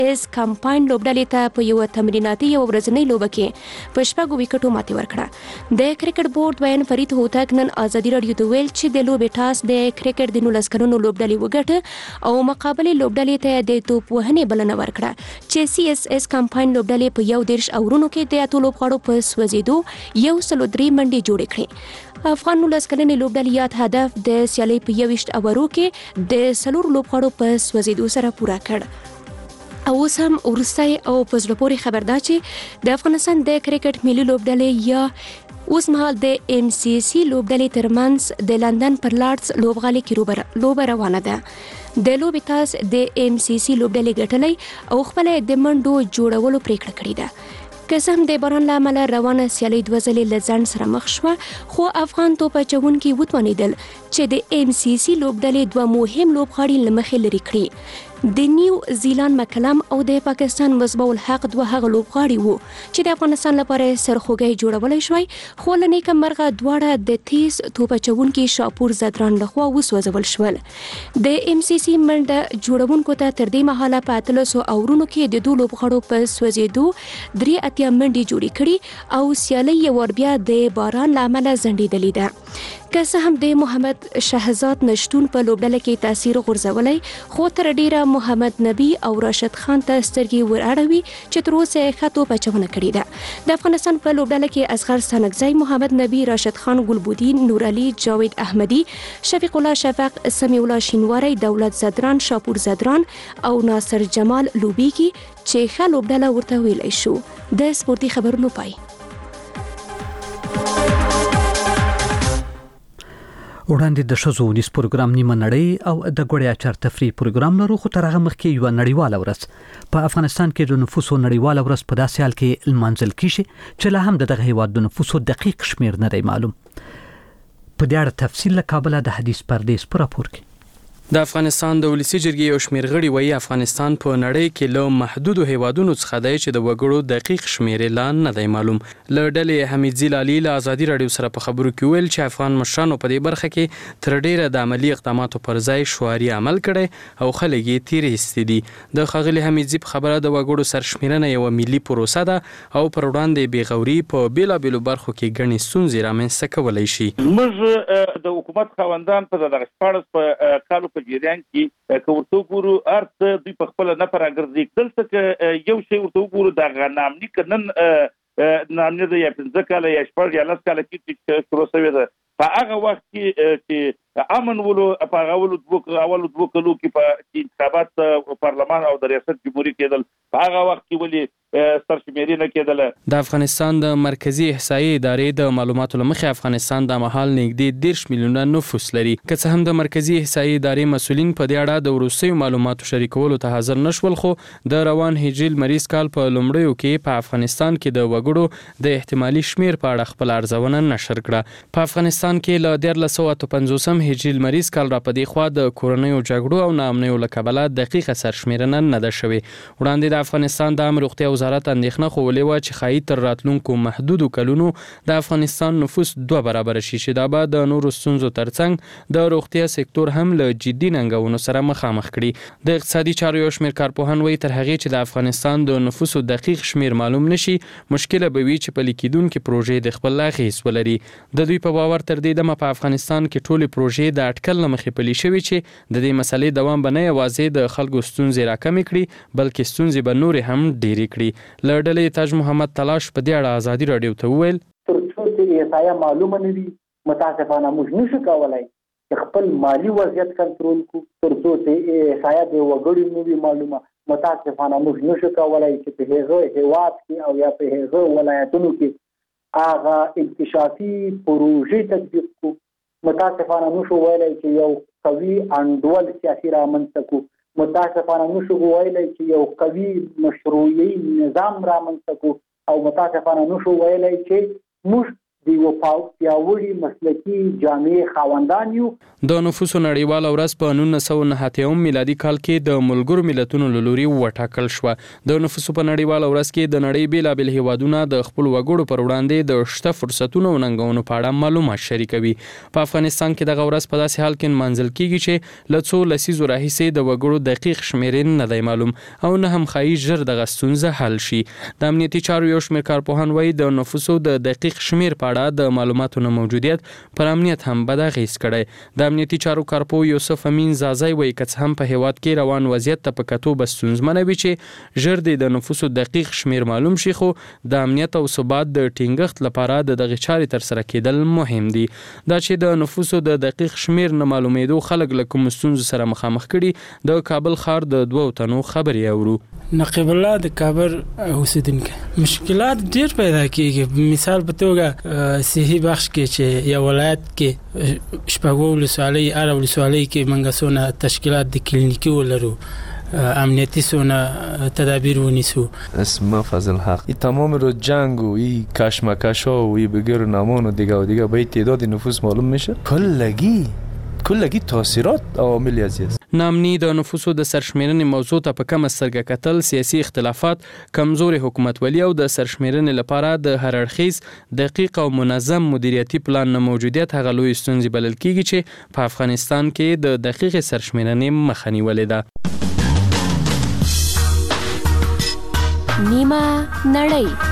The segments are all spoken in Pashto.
اس کمپاین لوبډلې ته په یو تمریناتي یو ورځنۍ لوبه کې په 6 وکټو ماتې ورکړه. د کرکټ بورډ وین فرید هوتک نن ازادي رادیو ته ویل چې د لوبې ټاس د کرکټ د 19 کلونو لوبډلې وګټه او مقابله لوبډلې ته د توپ وهنې بلنه ورکړه چې سی اس اس کمپاین لوبډلې په 1 اورونو کې د اتو لوبغاړو په سوځېدو 103 منډې جوړې کړې. افغان 19 کلنې لوبډلې یاد هدف د سیالۍ په 21 اورو کې د 4 لوبغاړو په سوځېدو سره پوره کړ. او اوس هم وروستی او په زړه پورې خبر دا چې د افغانستان د کرکټ ملي لوبډلې یا اوس مهال د ام سی سی لوبډلې ترمنځ د لندن پر لارډز لوبغالي کې لوبه روانه ده. د لوبې تاس د ام سی سی لوبډلې ګټلې او خپل د منډو جوړولو پریکړه کړې ده. که هم د باران له امله روانه سیالۍ 2 ځلې له ځنډ سره مخ شوه، خو افغان توپ اچوونکي وتوانېدل چې د ام سی سی لوبډلې 2 مهم لوبغاړي له مخې لرې کړي. د نیو زیلاند مکلم او د پاکستان مصباح الحق 2 هغه لوبغاړي وو چې د افغانستان لپاره سرخوږی جوړولی شوی، خو له نیکه مرغه دواړه د تیز توپ اچوونکي شاپور زدران لخوا وسوځول شول. د ام سی سی منډه جوړونکو ته تر دې مهاله په 1300 اورونو کې د 2 لوبغاړو په سوځېدو 3 منډې جوړې کړي او سیالۍ یو ور بیا د باران له امله ځنډېدلې ده. که څه هم د محمد شهزاد نشتون په لوبډله کې تاثیر غورځولی، خو تر ډیره محمد نبی او راشد خان ته سترګې ور اړوي چې تر اوسه ښه توپ اچونه کړې ده. د افغانستان په لوبډله کې اصغر ستانکزی، محمد نبی، راشد خان ګلبودین، نور علي، جاوید احمدي، شفیق الله شفق، سمیع الله شینواری، دولت زدران، شاپور زدران او ناصر جمال لوبیږي چې ښه لوبډله ورته ویلی شو. د سپورتي خبرونو پای. وړاندې د ښځو ونیز پروګرام نیمه نړۍ او د ګوړیا چار تفریح پروګرام لرو، خو تر هغه مخکې یو نړیواله ورځ په افغانستان کې د نفوسو نړیواله ورځ په داسې حال کې لمانځل کیږي چې لا هم دغه هیواد د نفوسو دقیق شمیر نه دی معلوم. په دې اړه تفصیل له کابل د حدیث پردیس پر راپور کې. د افغانستان د ولسی جرګې یو شمېر غړي وایي افغانستان په نړۍ کې له محدودو هیوادونو څخه دی چې د وګړو دقیق شمیر اعلان نه دی معلوم. له ډلې حمید زیلالي له ازادي رادیو سره په خبرو کې ویل چې افغان مشرانو په دې برخه کې تر ډیره د عملی اقداماتو پر ځای شعاري عمل کړی او خلک یې تیرې ایستي دي. د ښاغلي حمیدزي په خبره د وګړو سرشمیرنه یوه ملي پروسه ده او پر وړاندې بېغوري په بېلابېلو برخو کې ګڼې ستونزې رامنځته کولی شي. موږ د حکومت خاوندان په دغه 14 کالو جریان کې که ورته وګورو ارته دوی په خپل نه پراګرځي دلته که یو شی ورته وګورو د نامني کنن نامني د 15 کاله یا 14 یا 10 کاله کې شروع شوی ده. په هغه وخت کې چې امن ولو په اولو دوه کلو کې په انتخابات پارلمان او د ریاست جمهوریت کېدل، په هغه وخت کې ولې سرشمیرنه کېدله. د افغانستان د مرکزی احصایې ادارې د معلوماتو له مخې افغانستان د مهال نږدې 10 میلیونه نفوس لري. که څه هم د مرکزی احصایې ادارې مسؤلین په دې اړه د وروستیو معلوماتو شریکولو ته حاضر نشول، خو د روان هجري لمریز کال په لومړیو کې په افغانستان کې د وګړو د احتمالي شمیر په اړه خپل ارزونه نشر کړه. په افغانستان کې له 1350 هجري لمریز کال را پدې خوا د کورنیو جګړو او ناامنیو له کبله دقیقه سرشمیرنه نه ده شوې. وړاندې د افغانستان د عامه روغتیا وزارت اندېښنه خوولې وه چې ښایي تر راتلونکو محدودو کلونو د افغانستان نفوس 2 برابره شي، چې دا به د نورو ستونزو ترڅنګ د روغتیا سکتور هم له جدي ننګونو سره مخامخ کړي. د اقتصادي چارو یو شمېر کارپوهان وایي تر هغې چې د افغانستان د نفوسو دقیق شمیر معلوم نشي، مشکله به وي چې پلي کېدونکې پروژې د خپل اغېز ولري. د دوی په باور تر دې دمه په افغانستان کې ټولې پروژې د اټکل له مخې پلي شوي چې د دې مسلې دوام به نه یوازې د خلکو ستونزې راکمې کړي بلکې ستونزې به نورې هم ډېرې کړي. له ډلې تاج محمد تلاش په دې اړه ازادي رادیو ته وویل تر څو چې احصایه معلومه نه وي متاسفانه موږ نشو کولی چې خپل مالي وضعیت کنټرول کړو. تر څو چې احصایه د وګړو نه وي معلومه متاسفانه موږ نشو کولی چې په هغه هیواد کې او یا په هغه ولایتونو کې هغه انکشافي پروژې تطبیق کړو. متاسفانه نشو ویلی چې یو قوي انډول سیاسي رامنځته کړو. متاسفانه نشو ویلی چې یو قوي مشروعي نظام رامنځته کړو او متاسفانه نشو ویلی چې موږ د یو پیاوړي مسلکي جامع خاوندان یو. د نفوسو نړیواله ورځ په 1979 میلادي کال کې د ملګرو ملتونو له لوري وټاکل شوه. د نفوسو په نړیواله ورځ کې د نړۍ بیلابل هیوادونه د خپل وګړو پر وړاندې د شته فرصتونو او ننګونو په اړه معلومات شریکوي. په افغانستان کې دغه ورځ په داسې حال کې نمانځل کیږي چې له څو لسیزو راهیسې د وګړو دقیق شمیرې نه دی معلوم او نه هم ښایي ژر دغه ستونزه حل شي. د امنیتي چارو یو شمېر کارپوهان وایي د نفوسو د دقیق شمیر په اړه د معلوماتو نه موجودیت پر امنیت هم بد اغېز کړی. د امنیتي چارو کارپوه یوسف امین زازای وایي که څه هم په هیواد کې روان وضعیت ته په کتو به ستونزمنه وي چې ژر د نفوسو دقیق شمیر معلوم شي، خو د امنیت او ثبات د ټینګښت لپاره د دغه چارې ترسره کېدل مهم دي. دا چې د نفوسو د دقیق شمیر نه معلومېدو خلک له کوم ستونزو سره مخامخ کړي، د کابل ښار د 2 تنو خبرې اورو. نقیب الله د کابل اوسیدونکو مشکلات ډیر پیدا کیږي. مثال په توګه صحي بخش کې چې یو ولایت کې شپږو ولسوالۍ اره ولسوالۍ کې منګسونه تشکیلات د کلینیکي ولرو، امنیتی سونه تدابیر ونیسو. اسم فضل حق ای تمام رو جنگ و ای کشمکش‌ها و ای بگر نمان و دیگه به تعداد نفوس معلوم میشه. کلگی تاثیرات عواملی است. نامنی د نفوسو د سرشمیرنې موضوع ته په کم سترګه کتل، سیاسي اختلافات، کمزوري حکومتولي او د سرشمیرنې لپاره د هر اړخیز دقیق او منظم مدیریتي پلان نه موجودیت هغه لوی ستونزې بلل کیږي چې په افغانستان کې د دقیق سرشمیرنې مخه نیولې ده. نیمه نړۍ.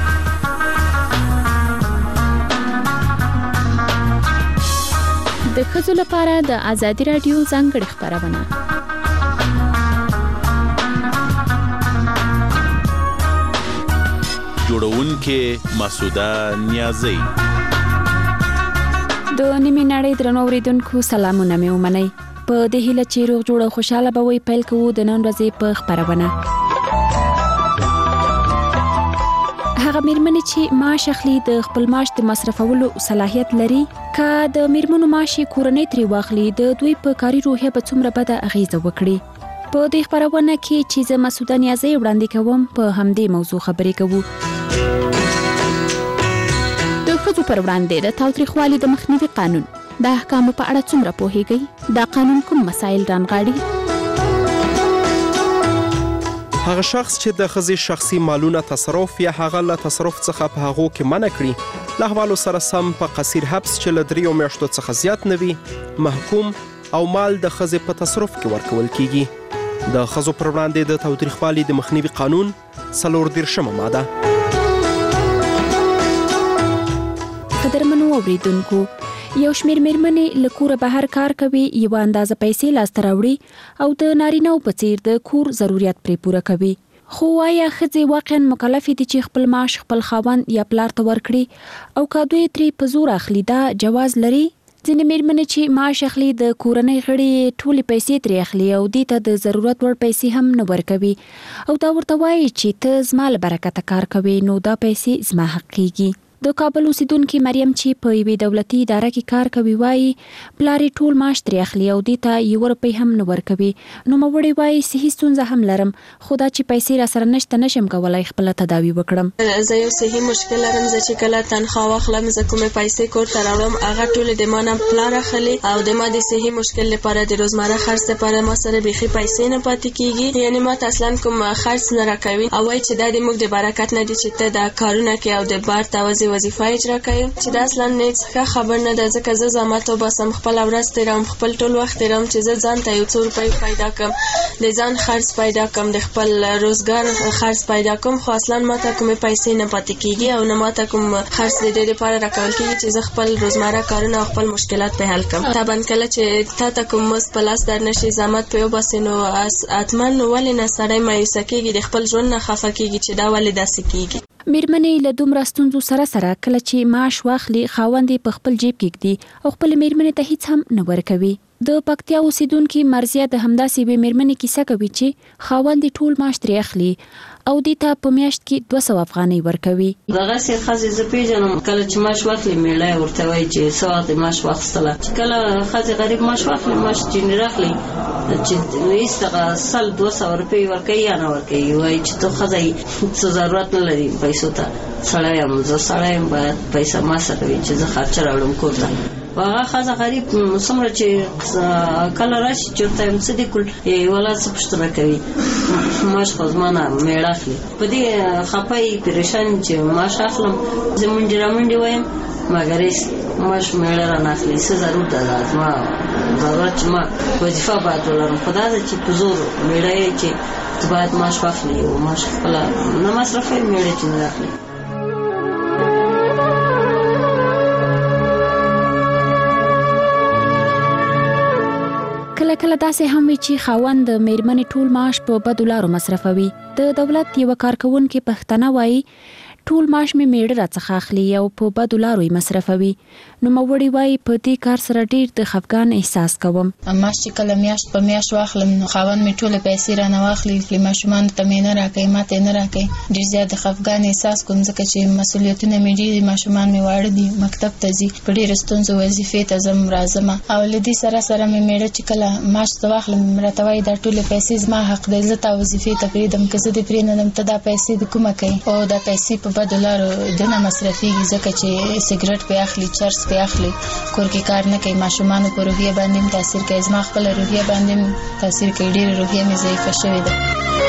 د ښځو لپاره د ازادي راډیو ځانګړې خپرونه. جوړونکې مسعوده نیازی. د نیمه نړۍ درنو اوریدونکو سلامونه مې ومنئ. په دې هیله چې روغ جوړ او خوشاله به وي، پیل کوو د نن ورځې په خپرونه. هغه میرمنې چې معاش اخلي د خپل معاش د مصرفولو صلاحیت لري، که د میرمنو معاش کورنۍ ترې واخلي د دوی په کاري روحیه به څومره بده اغیزه وکړي. په دې خپرونه کې چې زه مسعوده نیازی وړاندې کوم په همدې موضوع خبرې کوو. د ښځو پر وړاندې د تاوتریخوالي د مخنیوي قانون د احکامو په اړه څومره پوهیږئ؟ دا قانون کوم مسایل رانغاړي؟ هغه شخص چې د ښځې شخصي مالونه تصرف یا هغه له تصرف څخه په هغو کې منع کړي، له احوالو سره سم په قصیر حبس چې له 3 میاشتو څخه زیات نه وي محکوم او مال د ښځې په تصرف کې ورکول کیږي. د ښځو پر وړاندې د تاوتریخوالي د مخنیوي قانون 34 ماده. قدرمنو اوریدونکو، یو شمېر میرمنې له کوره بهر کار کوي، یو اندازه پیسې لاسته راوړي او د نارینه‌و په څیر د کور ضرورت پرې پوره کوي. خو آیا ښځې واقعا مکلفې دي چې خپل معاش خپل خاوند یا پلار ته ورکړي او که دوی ترې په زور اخلي دا جواز لري؟ ځینې میرمنې چې معاش اخلي د کورنۍ غړي ټولې پیسې ترې اخلي او دې ته د ضرورت وړ پیسې هم نه ورکوي او دا ورته وایي چې ته زما له برکته کار کوي نو دا پیسې زما حق کیږي. د کابل اوسیدونکې مریم چې په یوې دولتي اداره کې کار کوي وایي پلار یې ټول معاش ترې اخلي او دې ته 1 روپۍ هم نه ورکوي. نوموړې وایي صحي ستونزه هم لرم، خو دا چې پیسې راسره نشته نشم کولی خپله تداوي وکړم. زه یو صحي مشکل لرم، زه چې کله تنخواه واخلم زه کومې پیسې کور ته راوړم هغه ټولې د ما نه پلار اخلي او د ما د صحي مشکل لپاره د روزمره خرڅ لپاره ما سره بیخي پیسې نه پاتې کیږي. یعنې ما ته اصلا کوم خرڅ نه راکوي او وایي چې دا د موږ د برکت نه دي چې ته دا کارونه کوې او د بار توازي وظیفه اجرا کوي، چې دا اصلا هیڅ ښه خبر نه ده. ځکه زه زحمت وباسم، خپله ورځ تېروم، خپل ټول وخت تېروم چې زه ځان ته یو څو روپۍ پیدا کړم، د ځان خرڅ پیدا کړم، د خپل روزګار خرڅ پیدا کړم، خو اصلا ما ته کومې پیسې نه پاتې کېږي او نه ما ته کوم خرڅ د دې لپاره راکول کېږي چې زه خپل روزمره کارونه او خپل مشکلات په حل کړم. طبعا کله چې تا ته کوم مزد په لاس در نشي، زحمت پرې وباسې نو حتما ولې نه سړی مایوسه کېږي، د خپل ژوند نه خفه کېږي چې دا ولې داسې کېږي. میرمنې له دومره ستونزو سره کله چې معاش واخلي خاوند یې په خپل جیب کې ږدي او خپل میرمنې ته هیڅ هم نه ورکوي. د پکتیا اوسیدونکو مرزیه د همداسې به میرمنې کیسه کوي چې خاوند ټول معاش ترې اخلي او دیتا په میاشت کې 200 افغانۍ ورکوي. دغه سي خزې ز پیژنم کله چې معاش واخلي میړه ورته وایي چې سواد معاش واخستله چې کله خزې غریب معاش واخلي معاش چې راخلي چې وېستغه سل 200 روپۍ ورکوي یا نه ورکوي وایي چې ته خزې څه ضرورت نه لري پیسو ته سړی یم زه سړی یم باید پیسې ما سره وي چې زه خرچه راوړم کور ته. هغه خزه غریب څومره چې کله راشي چې ورته یم څه دي کول ولا څه پوښتنه کوي معاش خو زما نه میړه اخلي په دې خپای پریشان چې معاش اخلم زه منډې رامنډې وایم مګر هېڅ معاش میړه رانه اخلي څه ضرورت ده زما ضرورت چې ما وظیفه باید ولرم خو دا ده چې په زور میړه یې چې ته باید معاش واخلي او معاش خپله نه مصرفوي میړه چې نه اخلي. کله داسې هم وي چې خاوند د میرمنې ټول معاش په بدو لارو مصرفوي. د دولت یو کارکونکي پښتنه وایي ټول معاش مې میړه راڅخه اخلي او په بدو لارو یې مصرفوي. نو موري وایي په دې کار سره ډیر د خفګان احساس کوم. معاش چې کله میاشت په میاشت واخلم نو خاوند مې ټول پیسې رانه واخلي خپل ماشومان ته مې نه راکوي ماته نه راکوي. ډیر زیات د خفګان احساس کوم ځکه چې مسؤلیتونه مې ډیر ماشومان مې واړه دي مکتب ته ځي په ډیر ستونزو وظیفې ته زم راځم او لدی سره مې میړه چې کله معاش ته واخلم راته وایي دا ټول پیسې زما حق دی زه تا وظیفې ته پریدم که زه دې پرېنم ته دا پیسې د کومه کوي او دا پیسې په بدو لارو دنه مصرفيږي ځکه چې سیګریټ په اخلي چرس په اخلي کور کې کار نه کوي ماشومان په روحیه باندې تاثیر کوي زما خپل روحیه باندې تاثیر کوي ډیر روحیه مې ضعیفه شوې ده.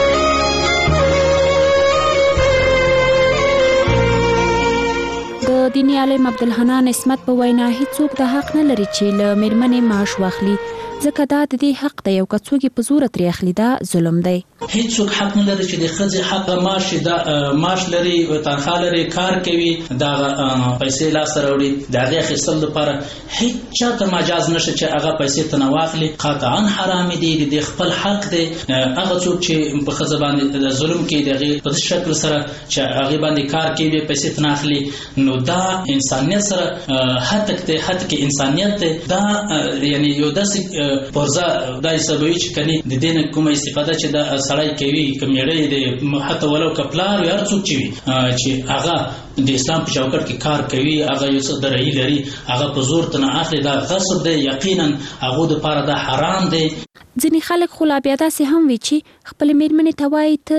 د دیني عالم عبدالحنان اسمت په وینا هیڅوک د حق نه لري چې له میرمنې معاش واخلي ځکه دا د دې حق دی او که څوک په زور ترې اخلي دا ظلم دی. هیڅوک حق نه لري چې د ښځې حق معاش دا معاش لري تنخواه لري کار کوي دا پیسې لاس ته راوړي د هغې اخیستلو لپاره هیڅ چاته مجاز نشته چې هغه پیسې ته نه واخلي. قطعا حرام دي د خپل حق دی. هغه څوک چې په ښځه باندې ظلم کوي د هغې په داسې شکل سره چې هغې باندې کار کوي پیسې ته نه اخلي نو دا انسانیت سره هتک دی هتک انسانیت دی. دا یعنی یو داسې پرځه دا حسابوي چې کني د دې نه کومه استفاده چې دا سړی کوي کوم یړی دی حتی ولو کپلار یا هر څوک چې وي چې هغه د اسلام په چوکاټ کې کار کوي هغه یو څه درایي لري هغه په زور ته نه اخلي دا غصب دی یقینا هغه د لپاره دا حرام دی. ځینې خلک خو لا بیا داسې هم وي چې خپل میرمنې ته وایي ته